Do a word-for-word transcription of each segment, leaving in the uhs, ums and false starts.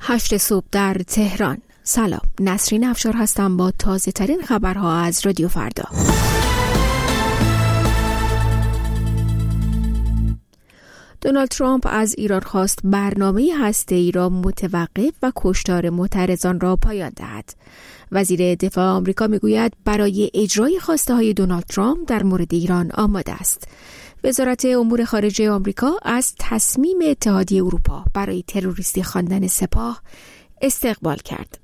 هشت صبح در تهران. سلام، نسرین افشار هستم با تازه ترین خبرها از رادیو فردا. دونالد ترامپ از ایران خواست برنامه هسته‌ای را متوقف و کشتار معترضان را پایان دهد. وزیر دفاع آمریکا میگوید برای اجرای خواسته‌های دونالد ترامپ در مورد ایران آماده است. وزارت امور خارجه آمریکا از تصمیم اتحادیه اروپا برای تروریستی خواندن سپاه استقبال کرد.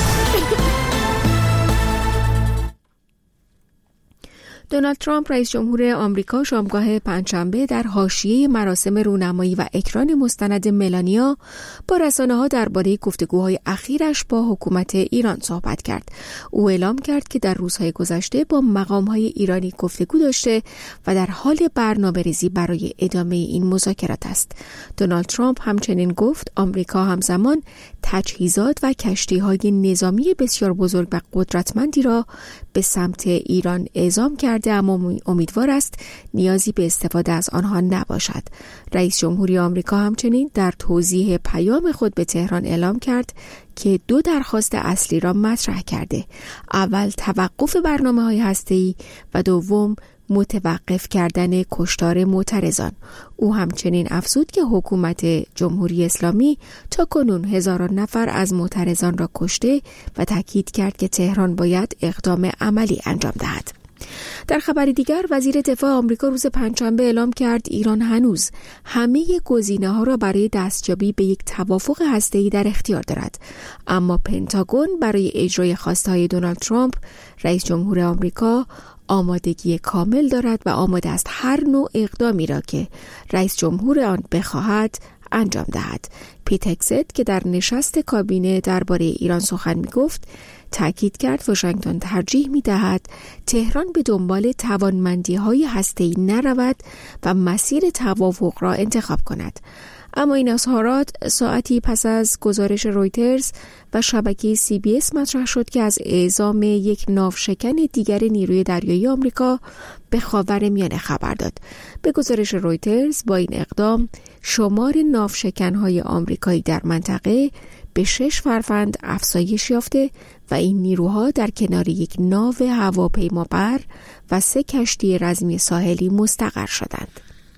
دونالد ترامپ رئیس جمهور آمریکا شامگاه پنجشنبه در حاشیه مراسم رونمایی و اکران مستند ملانیا با رسانه‌ها درباره گفتگوهای اخیرش با حکومت ایران صحبت کرد. او اعلام کرد که در روزهای گذشته با مقام‌های ایرانی گفتگو داشته و در حال برنامه‌ریزی برای ادامه این مذاکرات است. دونالد ترامپ همچنین گفت آمریکا همزمان تجهیزات و کشتی‌های نظامی بسیار بزرگ و قدرتمندی را به سمت ایران اعزام کرد، اما امیدوار است نیازی به استفاده از آنها نباشد. رئیس جمهوری آمریکا همچنین در توضیح پیام خود به تهران اعلام کرد که دو درخواست اصلی را مطرح کرده. اول توقف برنامه‌های هسته‌ای و دوم متوقف کردن کشتار معترضان. او همچنین افزود که حکومت جمهوری اسلامی تا کنون هزاران نفر از معترضان را کشته و تاکید کرد که تهران باید اقدام عملی انجام دهد. در خبری دیگر وزیر دفاع آمریکا روز پنجشنبه اعلام کرد ایران هنوز همه گزینه‌ها را برای دستیابی به یک توافق هسته‌ای در اختیار دارد، اما پنتاگون برای اجرای خواسته‌های دونالد ترامپ رئیس جمهور آمریکا آمادگی کامل دارد و آماده است هر نوع اقدامی را که رئیس جمهور آن بخواهد انجام دهد. پیت هگست که در نشست کابینه درباره ایران سخن می‌گفت تأکید کرد واشنگتن ترجیح می‌دهد تهران به دنبال توانمندی‌های هسته‌ای نرود و مسیر توافق را انتخاب کند. اما این اظهارات ساعتی پس از گزارش رویترز و شبکه سی بی اس مطرح شد که از اعزام یک ناوشکن دیگر نیروی دریایی آمریکا به خاورمیانه خبر داد. به گزارش رویترز با این اقدام شمار ناوشکن‌های آمریکایی در منطقه به شش فرفند افزایش یافته و این نیروها در کنار یک ناو هواپیمابر و سه کشتی رزمی ساحلی مستقر شدند.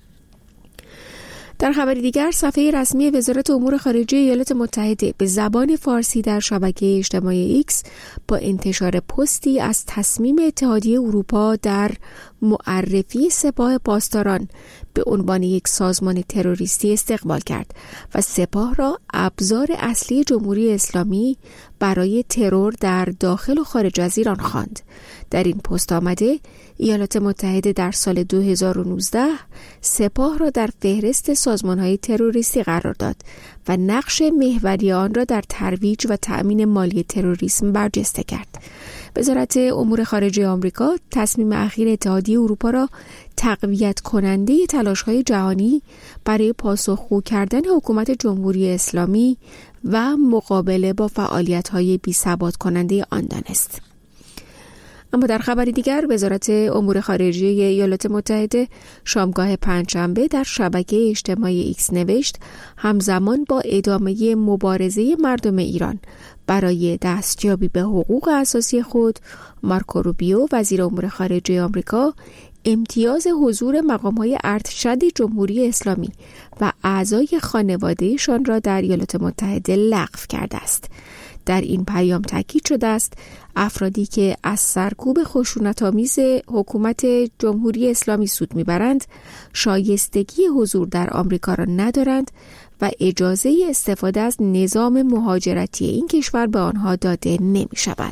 در خبری دیگر صفحه رسمی وزارت امور خارجه ایالات متحده به زبان فارسی در شبکه اجتماعی ایکس با انتشار پستی از تصمیم اتحادیه اروپا در معرفی سپاه پاسداران به عنوان یک سازمان تروریستی استقبال کرد و سپاه را ابزار اصلی جمهوری اسلامی برای ترور در داخل و خارج از ایران خواند. در این پست آمده ایالات متحده در سال دو هزار و نوزده سپاه را در فهرست سازمان‌های تروریستی قرار داد و نقش محوری آن را در ترویج و تأمین مالی تروریسم برجسته کرد. وزارت امور خارجه آمریکا تصمیم اخیر اتحادیه اروپا را تقویت کننده تلاش‌های جهانی برای پاسخگو کردن حکومت جمهوری اسلامی و مقابله با فعالیت‌های بی‌ثبات کننده آن دانست. اما در خبری دیگر وزارت امور خارجه ایالات متحده شامگاه پنجشنبه در شبکه اجتماعی ایکس نوشت همزمان با ادامه مبارزه مردم ایران برای دستیابی به حقوق اساسی خود، مارکو روبیو وزیر امور خارجه آمریکا امتیاز حضور مقام‌های ارتشد جمهوری اسلامی و اعضای خانواده‌شان را در ایالات متحده لغو کرده است. در این پیام تاکید شده است افرادی که از سرکوب خشونت‌آمیز حکومت جمهوری اسلامی سود میبرند شایستگی حضور در آمریکا را ندارند و اجازه استفاده از نظام مهاجرتی این کشور به آنها داده نمی شود.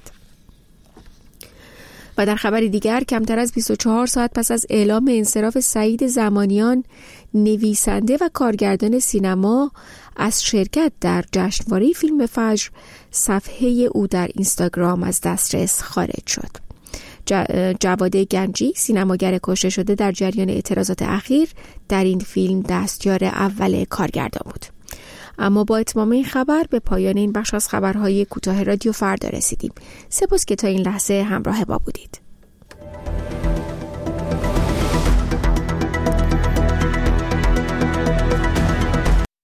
و در خبری دیگر کمتر از بیست و چهار ساعت پس از اعلام انصراف سعید زمانیان نویسنده و کارگردان سینما از شرکت در جشنواره فیلم فجر صفحه او در اینستاگرام از دسترس خارج شد. جواد گنجی سینماگر کشته شده در جریان اعتراضات اخیر در این فیلم دستیار اول کارگردان بود. اما با اتمام این خبر به پایان این بخش از خبرهای کوتاه رادیو فردا رسیدیم. سپاس که تا این لحظه همراه با بودید.